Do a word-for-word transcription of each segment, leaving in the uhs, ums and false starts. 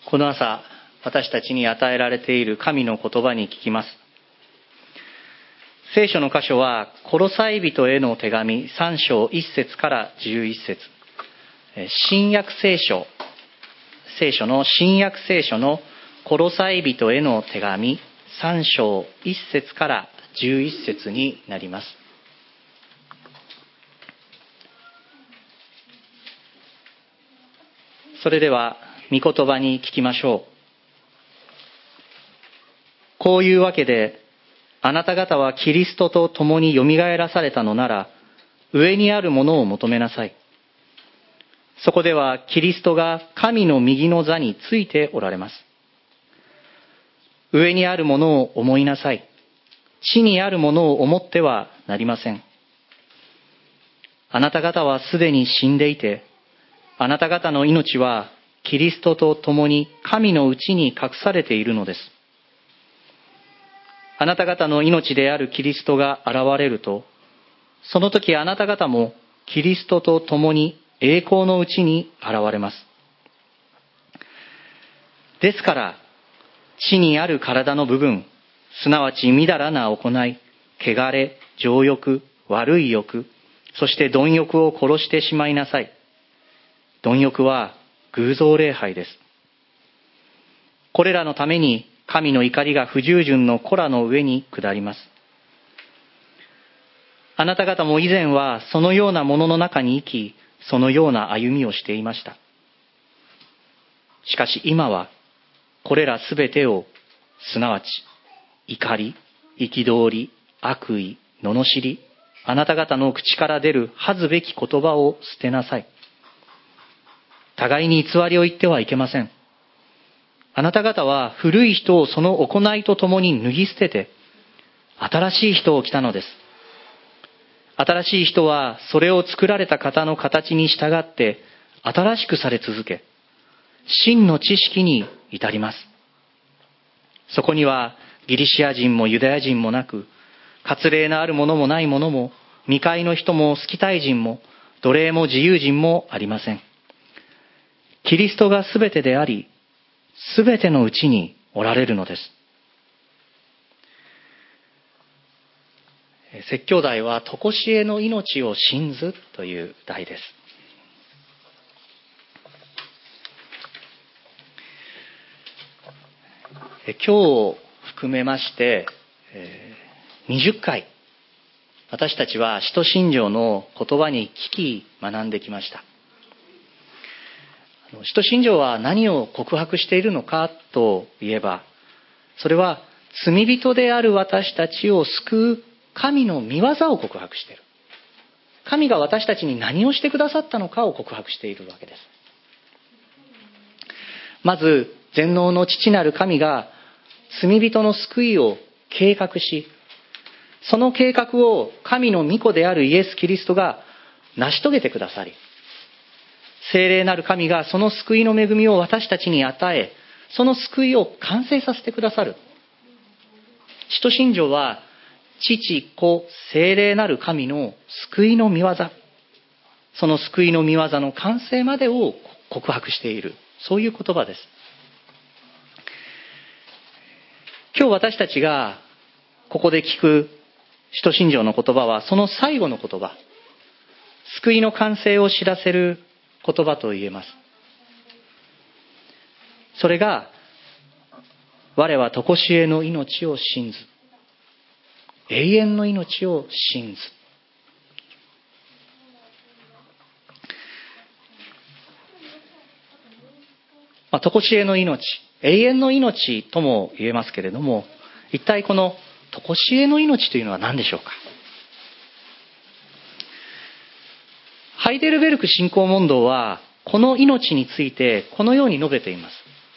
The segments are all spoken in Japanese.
この朝、私たちに与えられている神の言葉に聞きます。聖書の箇所は、コロサイ人への手紙さん章いっ節からじゅういっ節、新約聖書、聖書の新約聖書のコロサイ人への手紙さん章いっ節からじゅういっ節になります。それでは、御言葉に聞きましょう。こういうわけで、あなた方はキリストと共によみがえらされたのなら、上にあるものを求めなさい。そこではキリストが神の右の座についておられます。上にあるものを思いなさい。地にあるものを思ってはなりません。あなた方はすでに死んでいて、あなた方の命はキリストと共に神のうちに隠されているのです。あなた方の命であるキリストが現れると、その時あなた方もキリストと共に栄光のうちに現れます。ですから、地にある体の部分、すなわちみだらな行い、汚れ、情欲、悪い欲、そして貪欲を殺してしまいなさい。貪欲は偶像礼拝です。これらのために神の怒りが不従順の子らの上に下ります。あなた方も以前はそのようなものの中に生き、そのような歩みをしていました。しかし今はこれらすべてを、すなわち怒り、憤り、悪意、罵り、あなた方の口から出る恥ずべき言葉を捨てなさい。互いに偽りを言ってはいけません。あなた方は古い人をその行いとともに脱ぎ捨てて、新しい人を着たのです。新しい人はそれを作られた方の形に従って新しくされ続け、真の知識に至ります。そこにはギリシア人もユダヤ人もなく、割礼のあるものもないものも、未開の人もスキタイ人も、奴隷も自由人もありません。キリストがすべてであり、すべてのうちにおられるのです。説教題は、とこしえの命を信ずという題です。今日を含めまして、にじゅっかい、私たちは使徒信条の言葉に聞き学んできました。使徒信条は何を告白しているのかといえば、それは罪人である私たちを救う神の御業を告白している。神が私たちに何をしてくださったのかを告白しているわけです。まず、全能の父なる神が罪人の救いを計画し、その計画を神の御子であるイエス・キリストが成し遂げてくださり、聖霊なる神がその救いの恵みを私たちに与え、その救いを完成させてくださる。使徒信条は、父、子、聖霊なる神の救いの御業、その救いの御業の完成までを告白している、そういう言葉です。今日私たちがここで聞く使徒信条の言葉は、その最後の言葉、救いの完成を知らせる言葉と言えます。それが、我は常しえの命を信ず。永遠の命を信ず。まあ、常しえの命、永遠の命とも言えますけれども、一体この常しえの命というのは何でしょうか。ハイデルベルク信仰問答は、この命についてこのように述べています。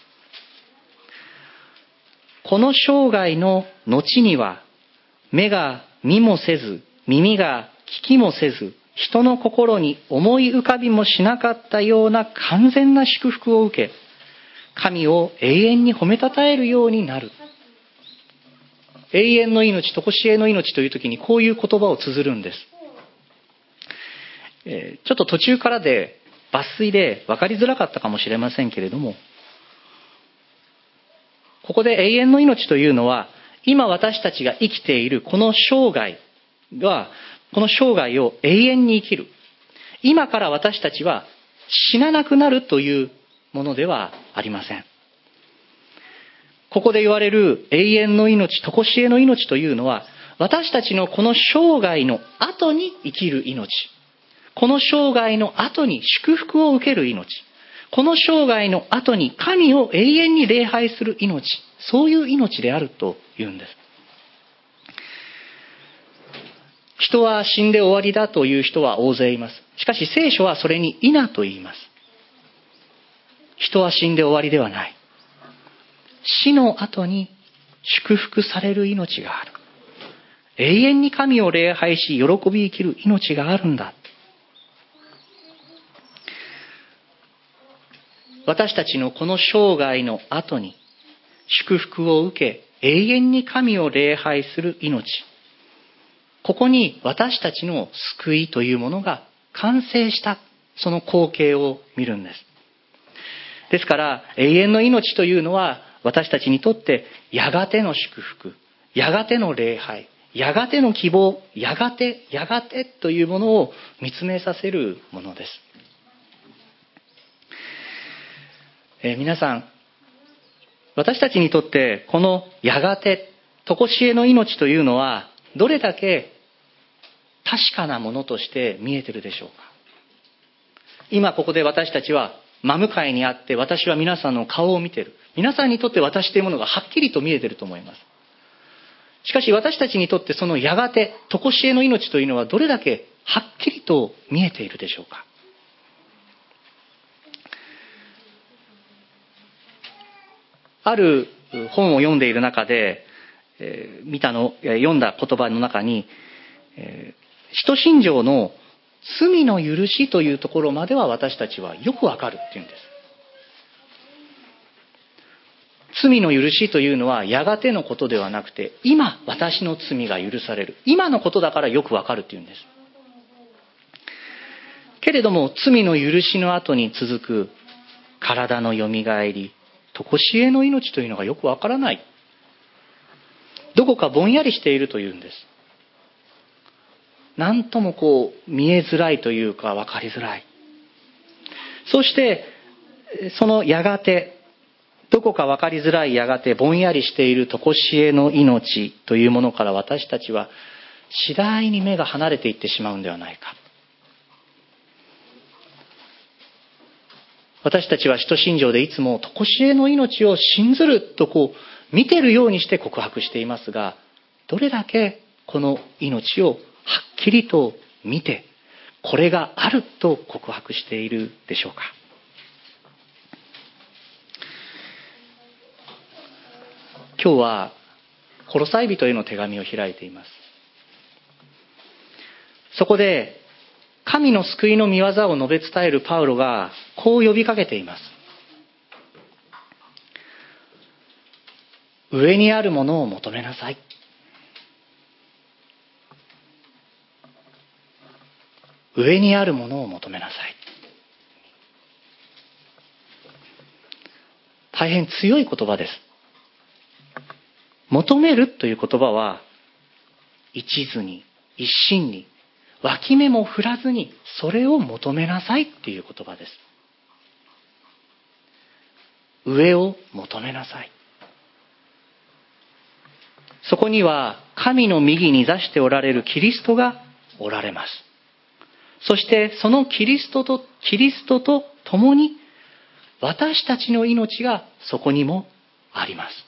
この生涯の後には、目が見もせず、耳が聞きもせず、人の心に思い浮かびもしなかったような完全な祝福を受け、神を永遠に褒めたたえるようになる。永遠の命、常しえの命というときにこういう言葉を綴るんです。えー、ちょっと途中からで抜粋で分かりづらかったかもしれませんけれども、 ここで永遠の命というのは、今私たちが生きているこの生涯が、この生涯を永遠に生きる。今から私たちは死ななくなるというものではありません。ここで言われる永遠の命、常しえの命というのは、私たちのこの生涯の後に生きる命。この生涯の後に祝福を受ける命。この生涯の後に神を永遠に礼拝する命。そういう命であるというんです。人は死んで終わりだという人は大勢います。しかし聖書はそれに否と言います。人は死んで終わりではない。死の後に祝福される命がある。永遠に神を礼拝し喜び生きる命があるんだ。私たちのこの生涯の後に祝福を受け永遠に神を礼拝する命。ここに私たちの救いというものが完成した、その光景を見るんです。ですから永遠の命というのは私たちにとってやがての祝福、やがての礼拝、やがての希望、やがて、やがてというものを見つめさせるものです。えー、皆さん、私たちにとってこのやがて、常しえの命というのはどれだけ確かなものとして見えているでしょうか。今ここで私たちは真向かいにあって、私は皆さんの顔を見ている。皆さんにとって私というものがはっきりと見えていると思います。しかし私たちにとってそのやがて、常しえの命というのはどれだけはっきりと見えているでしょうか。ある本を読んでいる中で、えー、見たの、読んだ言葉の中に、えー、使徒信条の罪の許しというところまでは私たちはよくわかるっていうんです。罪の許しというのはやがてのことではなくて、今私の罪が許される。今のことだからよくわかるっていうんです。けれども罪の許しの後に続く体のよみがえり、常しえの命というのがよくわからない。どこかぼんやりしているというんです。なんともこう見えづらいというか分かりづらい。そしてそのやがて、どこか分かりづらいやがてぼんやりしている常しえの命というものから私たちは次第に目が離れていってしまうんではないか。私たちは使徒信条でいつも常しえの命を信ずるとこう見てるようにして告白していますが、どれだけこの命をはっきりと見て、これがあると告白しているでしょうか。今日はコロサイ人への手紙を開いています。そこで神の救いの御業を述べ伝えるパウロがこう呼びかけています。上にあるものを求めなさい。上にあるものを求めなさい。大変強い言葉です。求めるという言葉は一途に一心に脇目も振らずにそれを求めなさいっていう言葉です。上を求めなさい。そこには神の右に座しておられるキリストがおられます。そしてそのキリストとキリストと共に私たちの命がそこにもあります。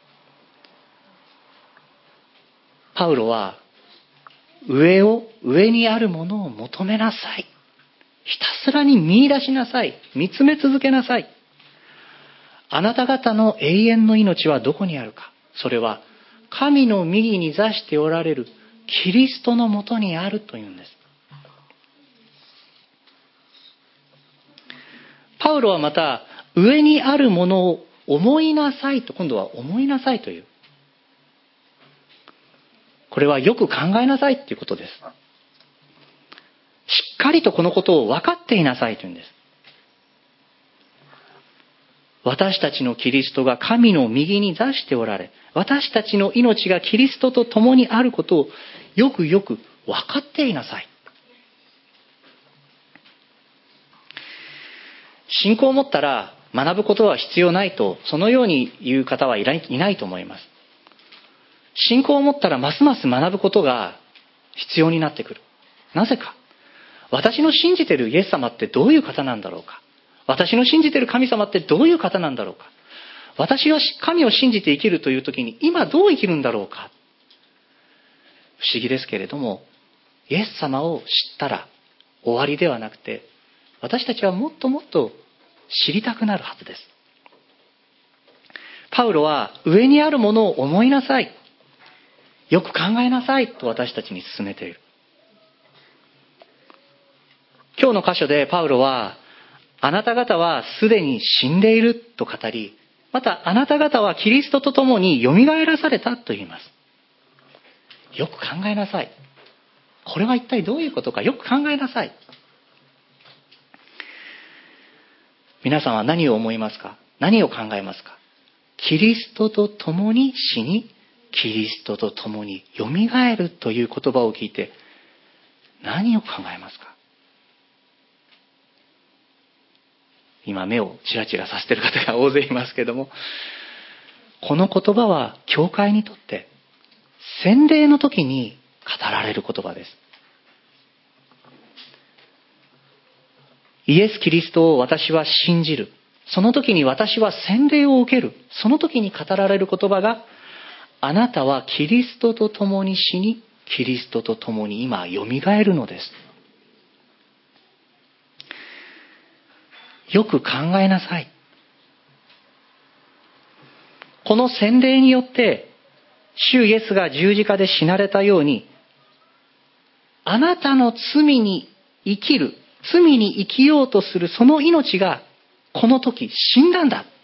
パウロは上を上にあるものを求めなさい。ひたすらに見出しなさい。見つめ続けなさい。あなた方の永遠の命はどこにあるか。それは神の右に座しておられるキリストのもとにあるというんです。パウロはまた上にあるものを思いなさいと、今度は思いなさいという。これはよく考えなさいということです。しっかりとこのことを分かっていなさいというんです。 私たちのキリストが神の右に座しておられ、私たちの命がキリストと共にあることをよくよく分かっていなさい。信仰を持ったら学ぶことは必要ないと、そのように言う方はいない、いないと思います。信仰を持ったらますます学ぶことが必要になってくる。なぜか。私の信じているイエス様ってどういう方なんだろうか。私の信じている神様ってどういう方なんだろうか。私が神を信じて生きるという時に今どう生きるんだろうか。不思議ですけれども、イエス様を知ったら終わりではなくて、私たちはもっともっと知りたくなるはずです。パウロは上にあるものを思いなさい、よく考えなさいと私たちに勧めている。今日の箇所でパウロは、あなた方はすでに死んでいると語り、またあなた方はキリストと共によみがえらされたと言います。よく考えなさい。これは一体どういうことか、よく考えなさい。皆さんは何を思いますか？何を考えますか？キリストと共に死に、キリストと共によみがえるという言葉を聞いて何を考えますか？今目をチラチラさせている方が大勢いますけれども、この言葉は教会にとって洗礼の時に語られる言葉です。イエス・キリストを私は信じる。その時に私は洗礼を受ける。その時に語られる言葉が、あなたはキリストと共に死に、キリストと共に今よみがえるのです。よく考えなさい。この洗礼によって、主イエスが十字架で死なれたように、あなたの罪に生きる、罪に生きようとするその命がこの時死んだんだ。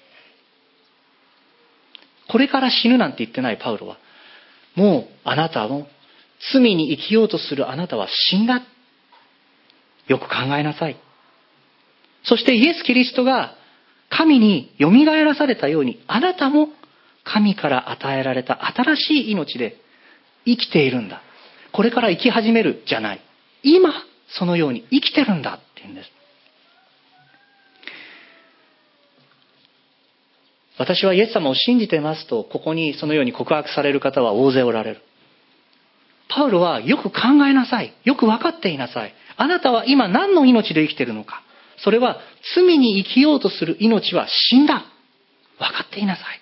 これから死ぬなんて言ってないパウロは、もうあなたも罪に生きようとするあなたは死んだ。よく考えなさい。そしてイエス・キリストが神によみがえらされたように、あなたも神から与えられた新しい命で生きているんだ。これから生き始めるじゃない。今そのように生きてるんだって言うんです。私はイエス様を信じてますと、ここにそのように告白される方は大勢おられる。パウロはよく考えなさい。よく分かっていなさい。あなたは今何の命で生きているのか。それは罪に生きようとする命は死んだ。分かっていなさい。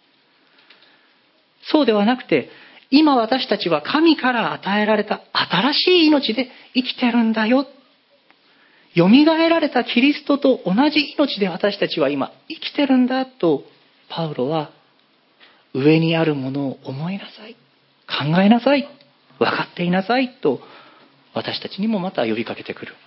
そうではなくて、今私たちは神から与えられた新しい命で生きてるんだよ。よみがえられたキリストと同じ命で私たちは今生きてるんだと、パウロは上にあるものを思いなさい。考えなさい。分かっていなさいと私たちにもまた呼びかけてくる。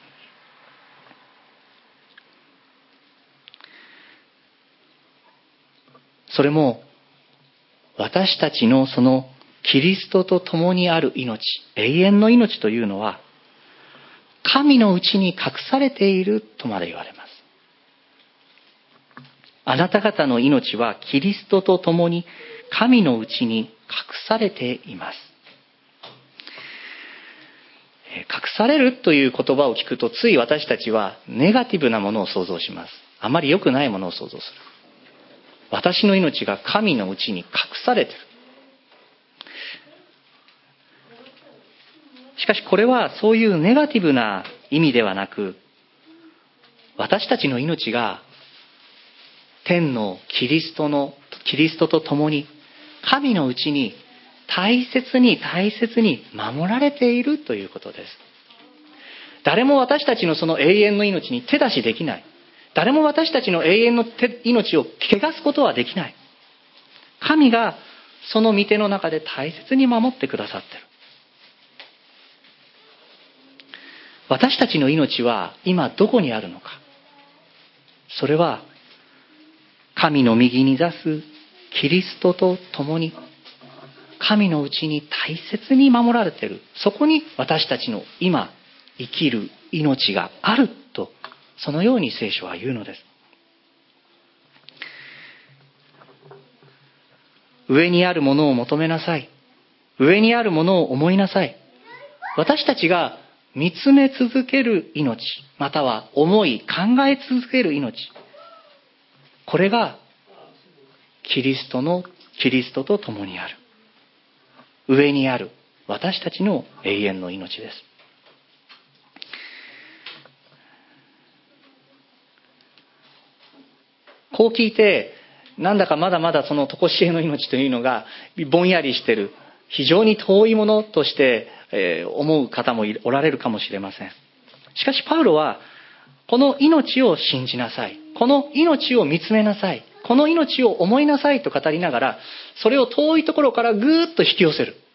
それも私たちのそのキリストと共にある命、永遠の命というのは神のうちに隠されているとまで言われます。あなた方の命はキリストと共に神のうちに隠されています。隠されるという言葉を聞くと、つい私たちはネガティブなものを想像します。あまり良くないものを想像する。私の命が神のうちに隠されている。しかしこれはそういうネガティブな意味ではなく、私たちの命が天のキリストのキリストと共に神のうちに大切に大切に守られているということです。誰も私たちのその永遠の命に手出しできない。誰も私たちの永遠の命を汚すことはできない。神がその御手の中で大切に守ってくださっている。私たちの命は今どこにあるのか。それは神の右に座すキリストと共に神のうちに大切に守られている。そこに私たちの今生きる命があると、そのように聖書は言うのです。 上にあるものを求めなさい。上にあるものを思いなさい。私たちが見つめ続ける命、または思い、考え続ける命。これがキリストの、キリストと共にある。上にある私たちの永遠の命です。こう聞いて、なんだかまだまだその常しえの命というのがぼんやりしている、非常に遠いものとして思う方もおられるかもしれません。しかしパウロは、この命を信じなさい、この命を見つめなさい、この命を思いなさいと語りながら、それを遠いところからぐーっと引き寄せる。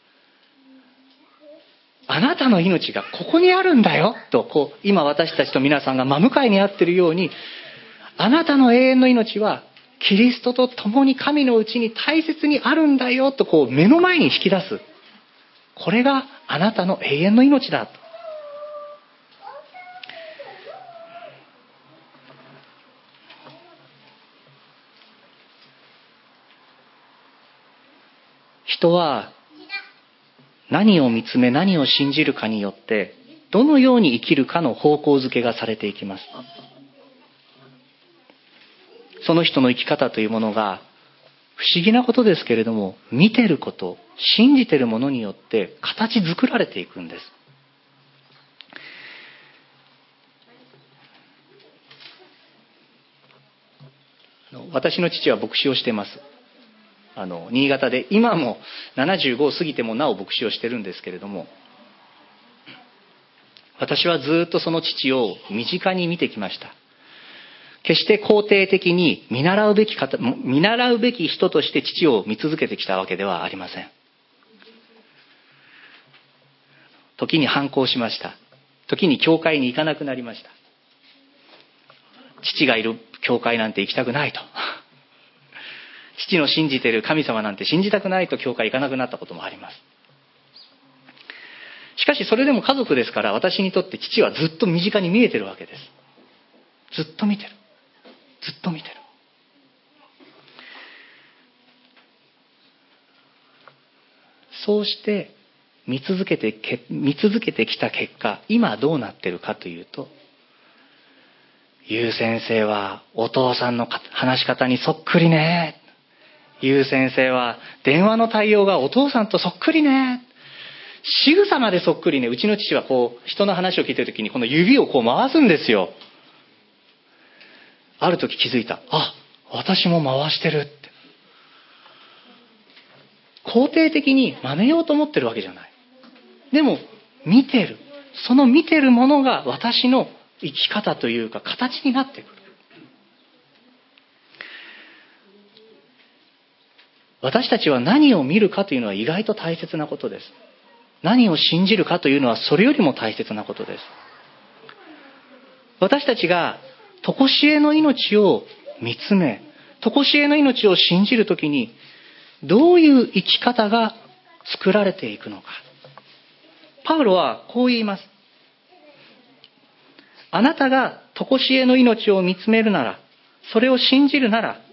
あなたの命がここにあるんだよと、こう今私たちと皆さんが真向かいにあっているように、あなたの永遠の命はキリストと共に神のうちに大切にあるんだよと、こう目の前に引き出す。これがあなたの永遠の命だと。人は何を見つめ、何を信じるかによってどのように生きるかの方向づけがされていきます。その人の生き方というものが、不思議なことですけれども、見てること、信じてるものによって形作られていくんです。私の父は牧師をしています。あの新潟で、今もななじゅうごを過ぎてもなお牧師をしてるんですけれども、私はずっとその父を身近に見てきました。決して肯定的に見習うべき方、見習うべき人として父を見続けてきたわけではありません。時に反抗しました。時に教会に行かなくなりました。父がいる教会なんて行きたくないと。父の信じている神様なんて信じたくないと教会行かなくなったこともあります。しかしそれでも家族ですから、私にとって父はずっと身近に見えてるわけです。ずっと見てる。ずっと見てる。そうして見続けてけ見続けてきた結果、今どうなってるかというと、ゆう先生はお父さんの話し方にそっくりね。ゆう先生は電話の対応がお父さんとそっくりね。仕草までそっくりね。うちの父はこう人の話を聞いてるときにこの指をこう回すんですよ。ある時気づいた。あ、私も回してるって。肯定的に真似ようと思ってるわけじゃない。でも見てる。その見てるものが私の生き方というか形になってくる。私たちは何を見るかというのは意外と大切なことです。何を信じるかというのはそれよりも大切なことです。私たちが常しえの命を見つめ、常しえの命を信じるときに、どういう生き方が作られていくのか。パウロはこう言います。あなたが常しえの命を見つめるなら、それを信じるなら、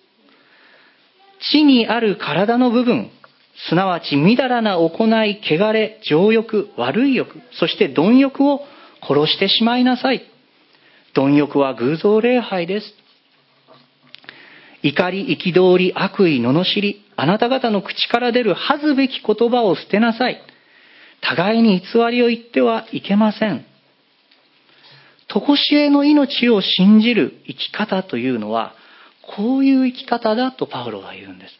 地にある体の部分、すなわちみだらな行い、汚れ、情欲、悪い欲、そして貪欲を殺してしまいなさい。貪欲は偶像礼拝です。怒り、憤り、悪意、罵り、あなた方の口から出る恥ずべき言葉を捨てなさい。互いに偽りを言ってはいけません。常しえの命を信じる生き方というのは、こういう生き方だとパウロは言うんです。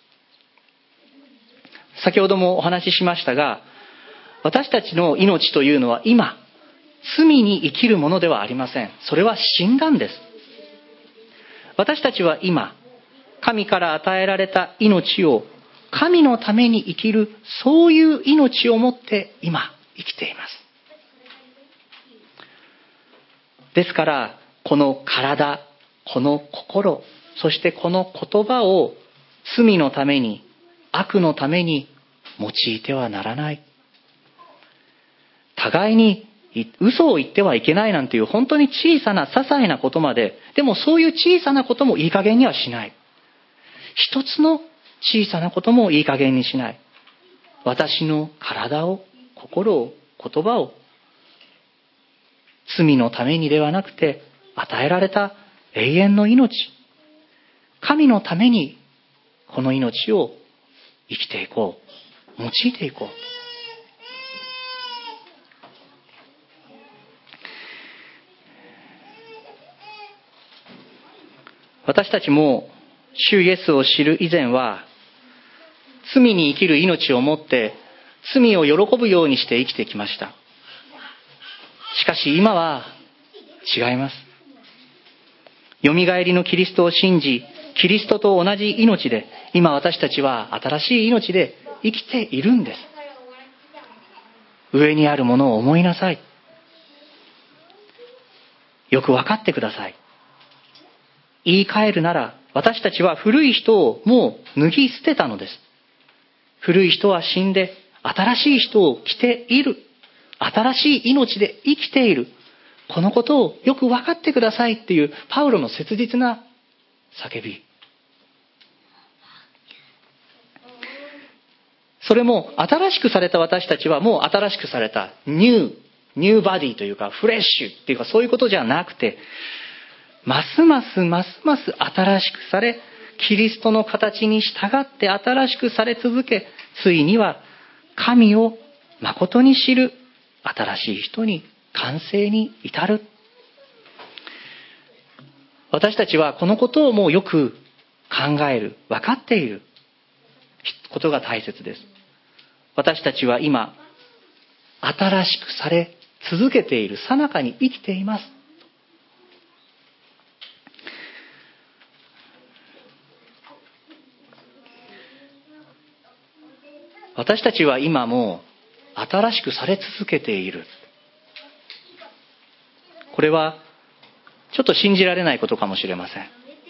先ほどもお話ししましたが、私たちの命というのは今、罪に生きるものではありません。それは死んだんです。私たちは今、神から与えられた命を神のために生きる、そういう命を持って今生きています。ですから、この体、この心、そしてこの言葉を罪のために、悪のために用いてはならない。互いに嘘を言ってはいけないなんていう本当に小さな些細なことまで、でもそういう小さなこともいい加減にはしない。一つの小さなこともいい加減にしない。私の体を、心を、言葉を、罪のためにではなくて与えられた永遠の命、神のためにこの命を生きていこう、用いていこう。私たちも主イエスを知る以前は、罪に生きる命をもって罪を喜ぶようにして生きてきました。しかし今は違います。よみがえりのキリストを信じ、キリストと同じ命で、今私たちは新しい命で生きているんです。上にあるものを思いなさい。よく分かってください。言い換えるなら、私たちは古い人をもう脱ぎ捨てたのです。古い人は死んで、新しい人を着ている。新しい命で生きている。このことをよく分かってくださいっていうパウロの切実な叫び。それも新しくされた私たちはもう新しくされたニュー、ニューバディというかフレッシュっていうかそういうことじゃなくて、ますますますます新しくされ、キリストの形に従って新しくされ続け、ついには神を誠に知る新しい人に、完成に至る。私たちはこのことをもうよく考える、分かっていることが大切です。私たちは今、新しくされ続けている最中に生きています。私たちは今も新しくされ続けている。これはちょっと信じられないことかもしれません。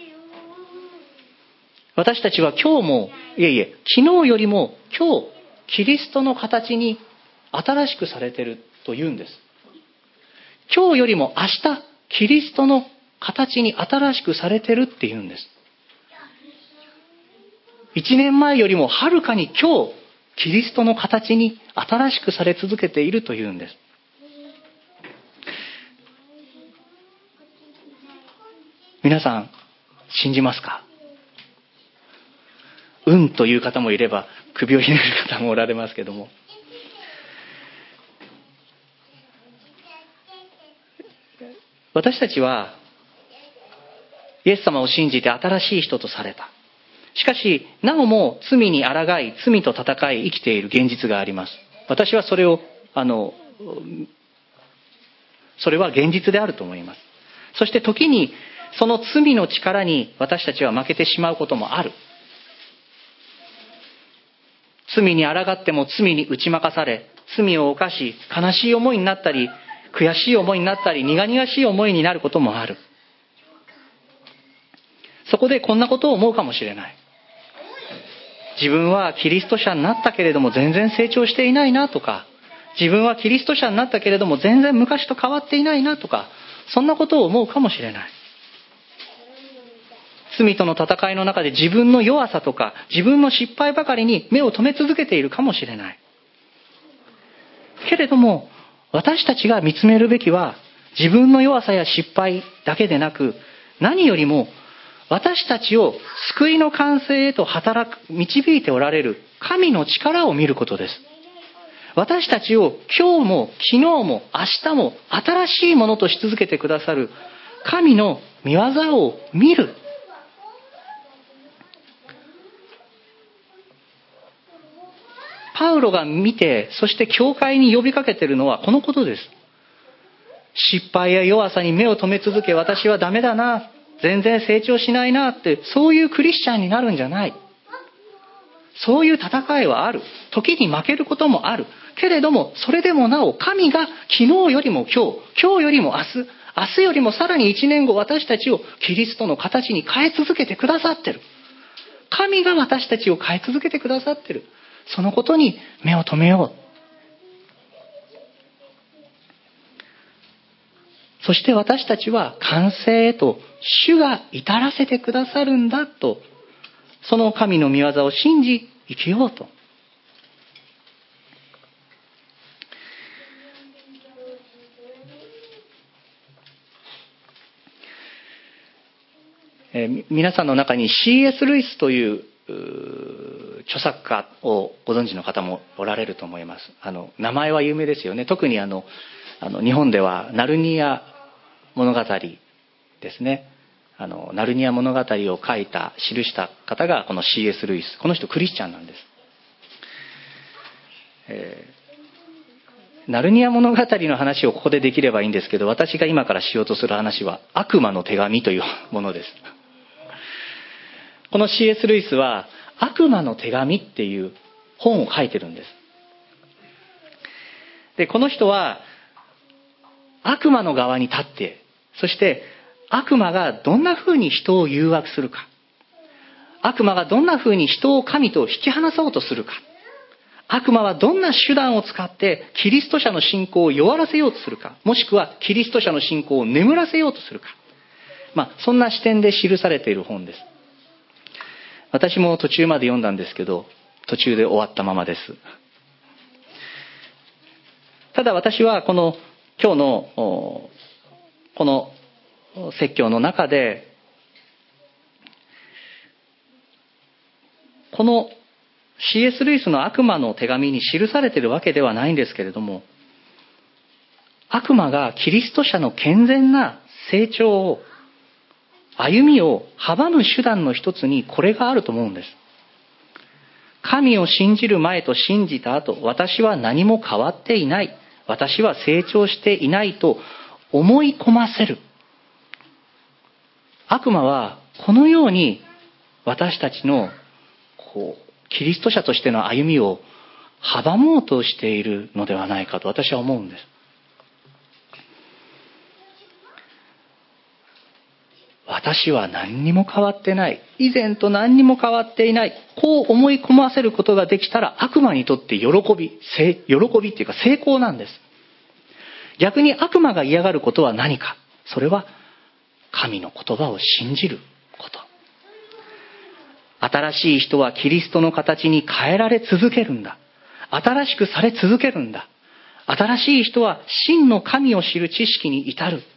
私たちは今日も、いえいえ、昨日よりも今日、キリストの形に新しくされているというんです。今日よりも明日、キリストの形に新しくされているっていうんです。一年前よりもはるかに今日、キリストの形に新しくされ続けているというんです。皆さん、信じますか？うんという方もいれば、首をひねる方もおられますけども。私たちは、イエス様を信じて新しい人とされた。しかし、なおも罪に抗い、罪と戦い、生きている現実があります。私はそれを、あの、それは現実であると思います。そして時に、その罪の力に私たちは負けてしまうこともある。罪に抗っても罪に打ち負かされ、罪を犯し、悲しい思いになったり、悔しい思いになったり、苦々しい思いになることもある。そこでこんなことを思うかもしれない。自分はキリスト者になったけれども全然成長していないなとか、自分はキリスト者になったけれども全然昔と変わっていないなとか、そんなことを思うかもしれない。罪との戦いの中で自分の弱さとか自分の失敗ばかりに目を留め続けているかもしれない。けれども私たちが見つめるべきは自分の弱さや失敗だけでなく、何よりも私たちを救いの完成へと働く、導いておられる神の力を見ることです。私たちを今日も昨日も明日も新しいものとし続けてくださる神の御業を見る。パウロが見て、そして教会に呼びかけているのはこのことです。失敗や弱さに目を留め続け、私はダメだな、全然成長しないなって、そういうクリスチャンになるんじゃない。そういう戦いはある。時に負けることもある。けれども、それでもなお神が昨日よりも今日、今日よりも明日、明日よりもさらに一年後、私たちをキリストの形に変え続けてくださってる。神が私たちを変え続けてくださってる。そのことに目を留めよう。そして私たちは完成へと主が至らせてくださるんだとその神の御業を信じ生きようと。えー、皆さんの中に シーエス ルイスという著作家をご存知の方もおられると思います。あの名前は有名ですよね。特にあのあの日本ではナルニア物語ですね。あのナルニア物語を書いた記した方がこの シーエス ルイス。この人クリスチャンなんです。えー、ナルニア物語の話をここでできればいいんですけど、私が今からしようとする話は悪魔の手紙というものです。この シーエス ルイスは悪魔の手紙っていう本を書いてるんです。で、この人は悪魔の側に立って、そして悪魔がどんな風に人を誘惑するか、悪魔がどんな風に人を神と引き離そうとするか、悪魔はどんな手段を使ってキリスト者の信仰を弱らせようとするか、もしくはキリスト者の信仰を眠らせようとするか、まあそんな視点で記されている本です。私も途中まで読んだんですけど、途中で終わったままです。ただ私はこの今日のこの説教の中で、この シーエス ルイスの悪魔の手紙に記されているわけではないんですけれども、悪魔がキリスト者の健全な成長を、歩みを阻む手段の一つにこれがあると思うんです。神を信じる前と信じた後、私は何も変わっていない、私は成長していないと思い込ませる。悪魔はこのように私たちのこうキリスト者としての歩みを阻もうとしているのではないかと私は思うんです。私は何にも変わってない。以前と何にも変わっていない。こう思い込ませることができたら悪魔にとって喜び、喜びっていうか成功なんです。逆に悪魔が嫌がることは何か。それは神の言葉を信じること。新しい人はキリストの形に変えられ続けるんだ。新しくされ続けるんだ。新しい人は真の神を知る知識に至る。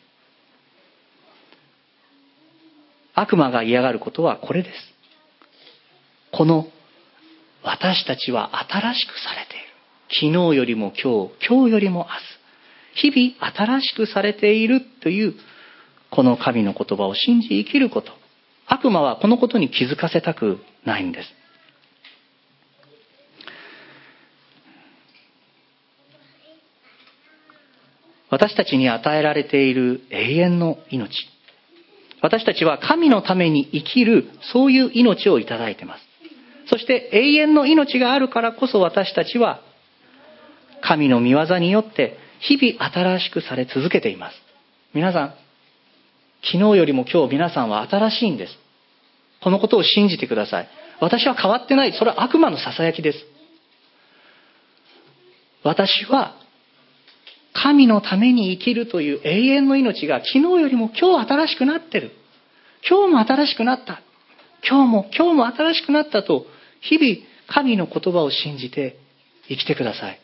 悪魔が嫌がることはこれです。この私たちは新しくされている。昨日よりも今日、今日よりも明日。日々新しくされているというこの神の言葉を信じ生きること。悪魔はこのことに気づかせたくないんです。私たちに与えられている永遠の命。私たちは神のために生きる、そういう命をいただいています。そして永遠の命があるからこそ私たちは神の御業によって日々新しくされ続けています。皆さん、昨日よりも今日皆さんは新しいんです。このことを信じてください。私は変わってない。それは悪魔のささやきです。私は神のために生きるという永遠の命が昨日よりも今日新しくなってる。今日も新しくなった。今日も今日も新しくなったと日々神の言葉を信じて生きてください。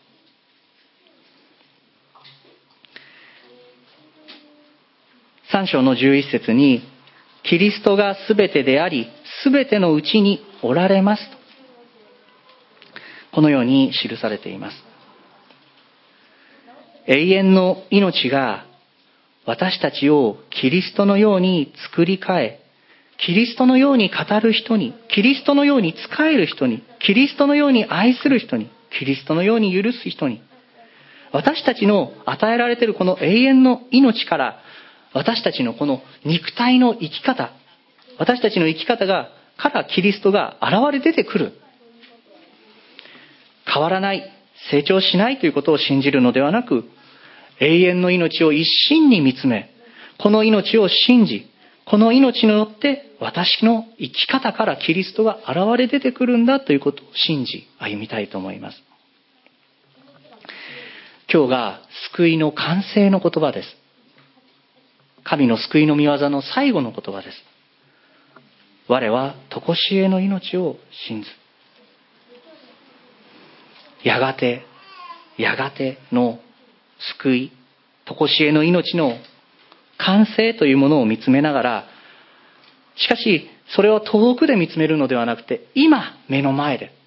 さん章のじゅういち節にキリストがすべてでありすべてのうちにおられますとこのように記されています。永遠の命が私たちをキリストのように作り変え、キリストのように語る人に、キリストのように仕える人に、キリストのように愛する人に、キリストのように許す人に、私たちの与えられているこの永遠の命から私たちのこの肉体の生き方、私たちの生き方がからキリストが現れ出てくる。変わらない、成長しないということを信じるのではなく、永遠の命を一心に見つめ、この命を信じ、この命によって私の生き方からキリストが現れ出てくるんだということを信じ歩みたいと思います。今日が救いの完成の言葉です。神の救いの御業の最後の言葉です。 我は常しえの命を信ず。やがて、やがての救い、常しえの命の完成というものを見つめながら、しかしそれを遠くで見つめるのではなくて、今目の前で、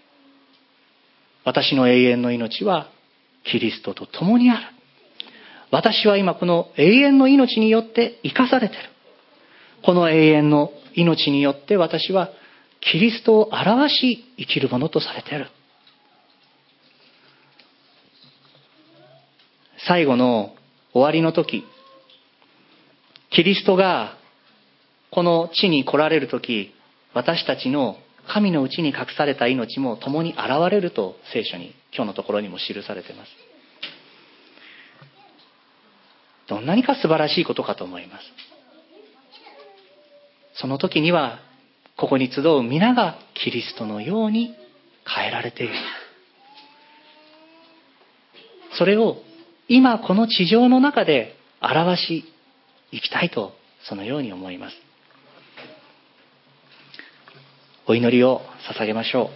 私の永遠の命はキリストと共にある。私は今この永遠の命によって生かされている。この永遠の命によって私はキリストを表し生きるものとされている。最後の終わりの時、キリストがこの地に来られる時、私たちの神のうちに隠された命も共に現れると聖書に、今日のところにも記されています。どんなにか素晴らしいことかと思います。その時にはここに集う皆がキリストのように変えられている。それを今この地上の中で表し生きたいと、そのように思います。お祈りを捧げましょ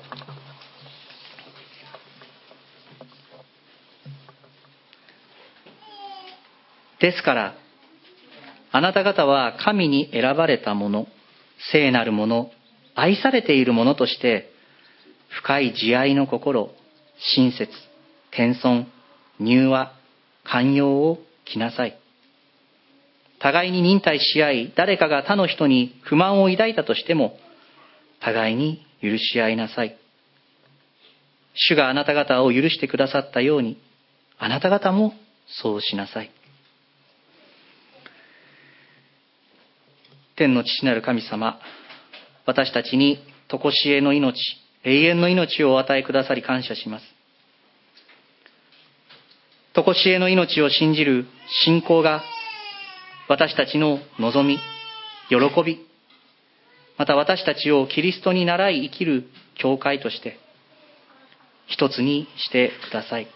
う。ですからあなた方は神に選ばれたもの、聖なるもの、愛されているものとして深い慈愛の心、親切、謙遜、柔和、寛容を着なさい。互いに忍耐し合い、誰かが他の人に不満を抱いたとしても互いに許し合いなさい。主があなた方を許してくださったように、あなた方もそうしなさい。天の父なる神様、私たちに常しえの命、永遠の命をお与えくださり感謝します。常しえの命を信じる信仰が私たちの望み、喜び、また私たちをキリストに倣い生きる教会として一つにしてください。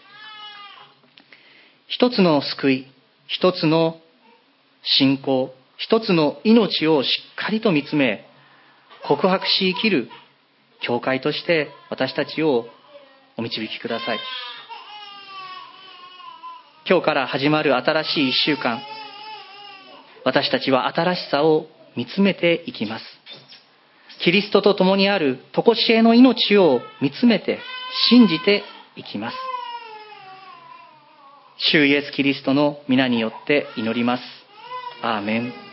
一つの救い、一つの信仰、一つの命をしっかりと見つめ告白し生きる教会として私たちをお導きください。今日から始まる新しい一週間、私たちは新しさを見つめていきます。キリストと共にある常しえの命を見つめて信じていきます。主イエスキリストの皆によって祈ります。アーメン。